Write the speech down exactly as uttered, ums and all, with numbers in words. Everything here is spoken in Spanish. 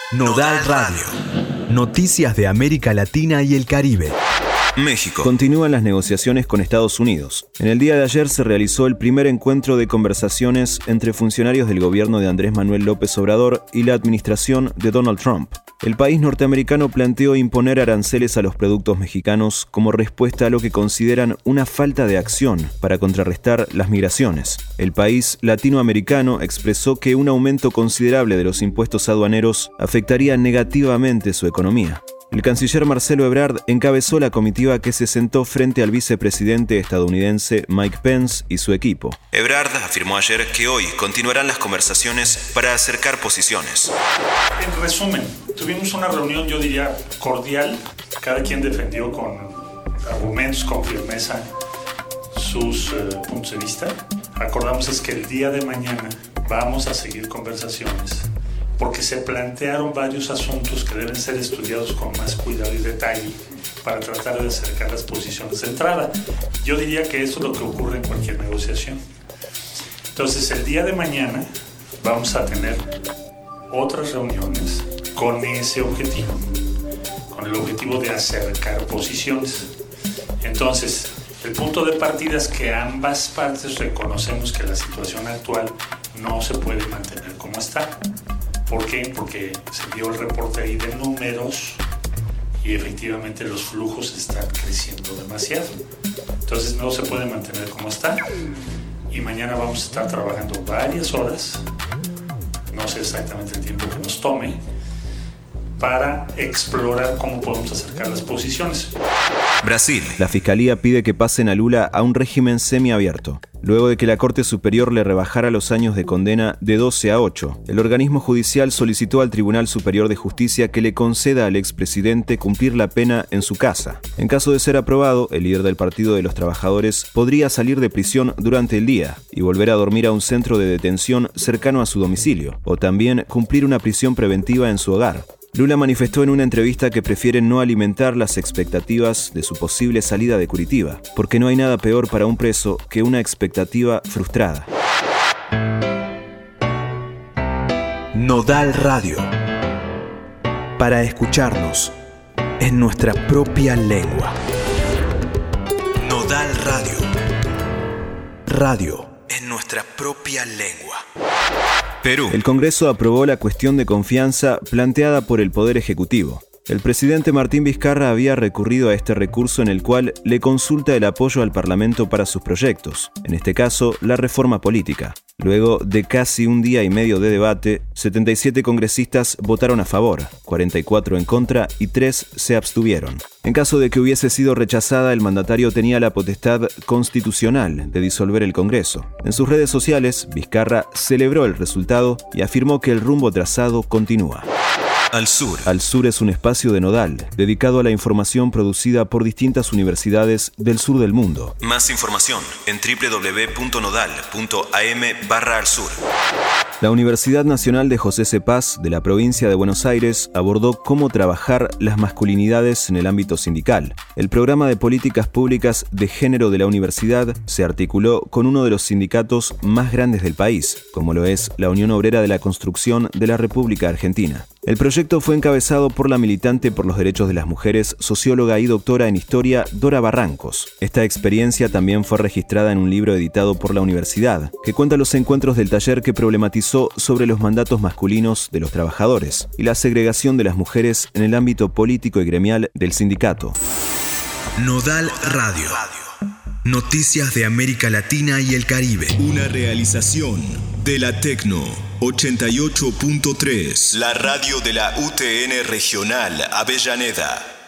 Nodal Radio. Noticias de América Latina y el Caribe. México. Continúan las negociaciones con Estados Unidos. En el día de ayer se realizó el primer encuentro de conversaciones entre funcionarios del gobierno de Andrés Manuel López Obrador y la administración de Donald Trump. El país norteamericano planteó imponer aranceles a los productos mexicanos como respuesta a lo que consideran una falta de acción para contrarrestar las migraciones. El país latinoamericano expresó que un aumento considerable de los impuestos aduaneros afectaría negativamente su economía. El canciller Marcelo Ebrard encabezó la comitiva que se sentó frente al vicepresidente estadounidense Mike Pence y su equipo. Ebrard afirmó ayer que hoy continuarán las conversaciones para acercar posiciones. En resumen, tuvimos una reunión, yo diría, cordial. Cada quien defendió con argumentos, con firmeza, sus eh, puntos de vista. Acordamos es que el día de mañana vamos a seguir conversaciones, porque se plantearon varios asuntos que deben ser estudiados con más cuidado y detalle para tratar de acercar las posiciones de entrada. Yo diría que eso es lo que ocurre en cualquier negociación. Entonces, el día de mañana vamos a tener otras reuniones con ese objetivo, con el objetivo de acercar posiciones. Entonces, el punto de partida es que ambas partes reconocemos que la situación actual no se puede mantener como está. ¿Por qué? Porque se dio el reporte ahí de números y efectivamente los flujos están creciendo demasiado. Entonces no se puede mantener como está. Y mañana vamos a estar trabajando varias horas, no sé exactamente el tiempo que nos tome, para explorar cómo podemos acercar las posiciones. Brasil. La Fiscalía pide que pasen a Lula a un régimen semiabierto. Luego de que la Corte Superior le rebajara los años de condena de doce a ocho, el organismo judicial solicitó al Tribunal Superior de Justicia que le conceda al expresidente cumplir la pena en su casa. En caso de ser aprobado, el líder del Partido de los Trabajadores podría salir de prisión durante el día y volver a dormir a un centro de detención cercano a su domicilio, o también cumplir una prisión preventiva en su hogar. Lula manifestó en una entrevista que prefiere no alimentar las expectativas de su posible salida de Curitiba, porque no hay nada peor para un preso que una expectativa frustrada. Nodal Radio. Para escucharnos en nuestra propia lengua. Nodal Radio. Radio en nuestra propia lengua. Perú. El Congreso aprobó la cuestión de confianza planteada por el Poder Ejecutivo. El presidente Martín Vizcarra había recurrido a este recurso en el cual le consulta el apoyo al Parlamento para sus proyectos, en este caso, la reforma política. Luego de casi un día y medio de debate, setenta y siete congresistas votaron a favor, cuarenta y cuatro en contra y tres se abstuvieron. En caso de que hubiese sido rechazada, el mandatario tenía la potestad constitucional de disolver el Congreso. En sus redes sociales, Vizcarra celebró el resultado y afirmó que el rumbo trazado continúa. Al Sur. Al Sur es un espacio de Nodal, dedicado a la información producida por distintas universidades del sur del mundo. Más información en doble u doble u doble u punto nodal punto a m barra al sur. La Universidad Nacional de José C. Paz, de la provincia de Buenos Aires, abordó cómo trabajar las masculinidades en el ámbito sindical. El programa de políticas públicas de género de la universidad se articuló con uno de los sindicatos más grandes del país, como lo es la Unión Obrera de la Construcción de la República Argentina. El proyecto fue encabezado por la militante por los derechos de las mujeres, socióloga y doctora en historia Dora Barrancos. Esta experiencia también fue registrada en un libro editado por la universidad, que cuenta los encuentros del taller que problematizó sobre los mandatos masculinos de los trabajadores y la segregación de las mujeres en el ámbito político y gremial del sindicato. Nodal Radio. Noticias de América Latina y el Caribe. Una realización de la Tecno ochenta y ocho punto tres. La radio de la U T N Regional Avellaneda.